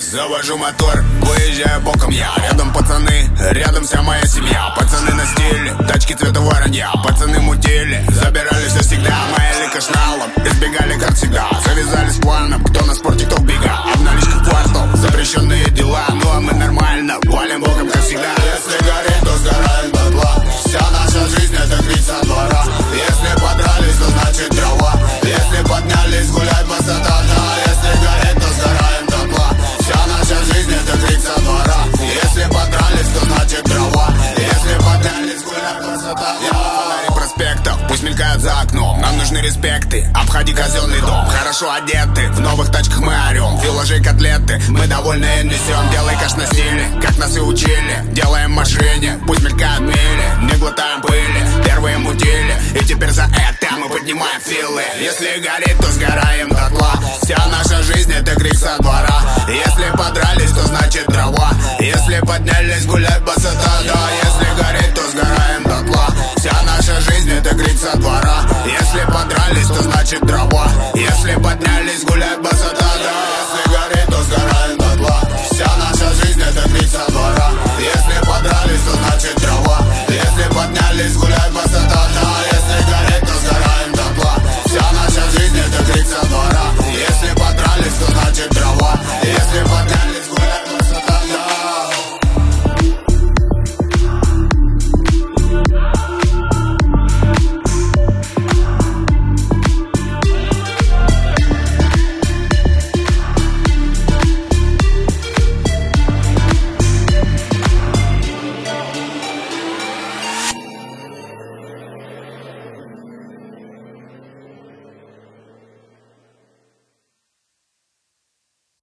Завожу мотор, выезжаю боком я. Рядом пацаны, рядом вся моя семья. Пацаны на стиле, тачки цвета воронья. Пацаны мутили, забирали все всегда. Мои лика шналом, избегали как всегда. Завязались планом, кто на спорте, кто в бега. Обналичка квартал, запрещенные дела. Ну а мы нормально, валим боком как всегда. Если горит, то сгораем дотла. Вся наша жизнь это крик со двора. Если подрались, то значит трава. Если поднялись, гулять высота, да. Если горит, то сгораем дотла. Вся наша жизнь это крик со двора. Если подрались, то значит трава. Если поднялись, гулять высота, да. Проспектов, пусть мелькают за окном. Нам нужны респекты, обходи казенный дом. Хорошо одеты, в новых тачках мы орем. Филажи котлеты, мы довольны и несем. Делай каш на стиле, как нас и учили. Делаем в машине, пусть мелькают мили. Не глотаем пыли, первые мутили. И теперь за это мы поднимаем филы. Если горит, то сгораем дотла. Вся наша жизнь это крик со двора. Если подрались, то значит трава. Если поднялись, гулять высота, да. Если горит, то сгораем дотла. Вся наша жизнь это крик со двора. Если подрались, то значит трава. Если поднялись, гулять